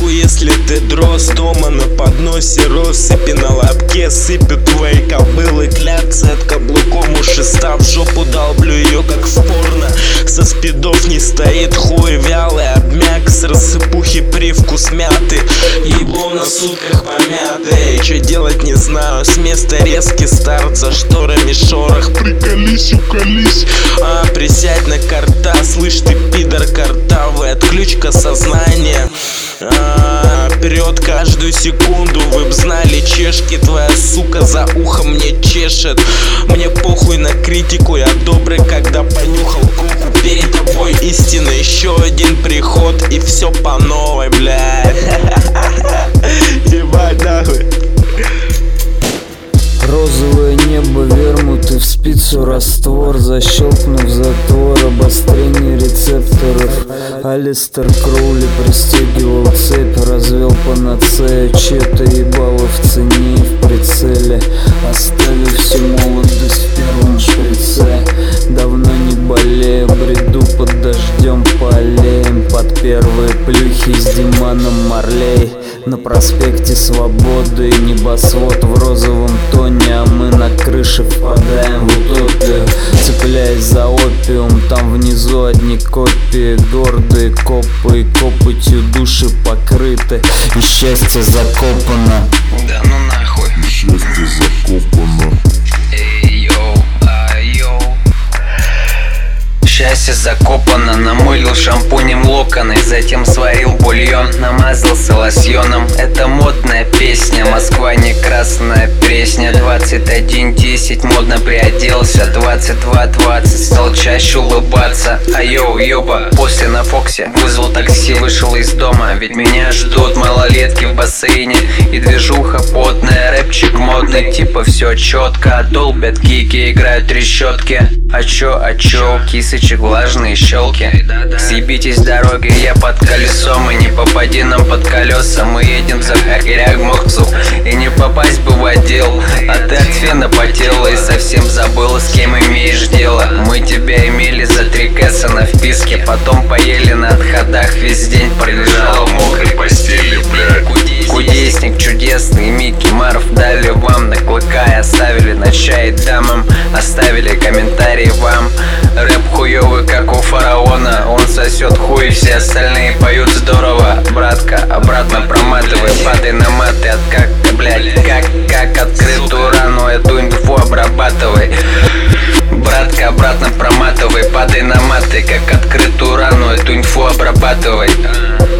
нахуй, если ты дрос. Дома на подносе россыпи, на лобке сыпят твои кобылы. Кляться от каблуком, уши став в жопу, долблю ее как в порно. Со спидов не стоит хуй, вялый обмяк, с рассыпухи привкус мяты. Ебу на сутках помятый, чё делать не знаю, с места резкий старт, за шторами шорох. Приколись, уколись, присядь на карта, слышь ты пидор картавый, отключка сознания. Вперед каждую секунду, вы б знали, чешки твоя сука за ухом мне чешет. Мне похуй на критику, я добрый, когда понюхал коку. Перед тобой истина, еще один приход, и все по новой, блядь. Ебать нахуй. Розовое небо, вермут и в спицу раствор. Защелкнув затвор, обострение рецепторов. Алистер Кроули пристегивал цепь, развел панацею. Чьё-то ебало в цене и в прицеле, оставив всю молодость в первом шприце. Давно не болею, бреду под дождем по аллеям, под первые плюхи с Диманом Марлей. На проспекте Свободы небосвод в розовом тоне, а мы на крыше впадаем в утопию, цепляясь за опиум. Там внизу одни копии, гордые копы и копотью души покрыты, и счастье закопано. Да ну нахуй. Счастье закопано. Эй, йоу, йоу. Счастье закопано, намылил шампунем локоны, затем сварил бульон, намазался лосьоном. Это модная песня, Москва не красная пресня. 21:10, модно приоделся, 22:20, стал чаще улыбаться. Йоу, ёба, после на Фоксе вызвал такси, вышел из дома, ведь меня ждут малолетки в бассейне. И движуха потная, рэпчик модный, типа все четко. Долбят кики, играют трещотки. А чё, кисочек влажные щелки. Съебитесь с дороги, я под колесом, и не попади нам под колеса. Мы едем за хакеряк мохцу, и не попасть бы в отдел. А ты от фена потела и совсем забыла, с кем имеешь дело. Мы тебя имели за 3 кэса на вписке, потом поели на отходах, весь день пролежала в мокрой постели, блядь. Кудесник чудесный, Микки Маров дали вам на клыка и оставили на чай дамам, оставили комментарии вам. Рэп хуёвый, как у фараона, он сосет хуй, все остальные поют здорово. Братка, обратно проматывай, падай на маты, блядь, как открытую рану, эту инфу обрабатывай. Братка, обратно проматывай, падай на маты, как открытую рану, эту инфу обрабатывай.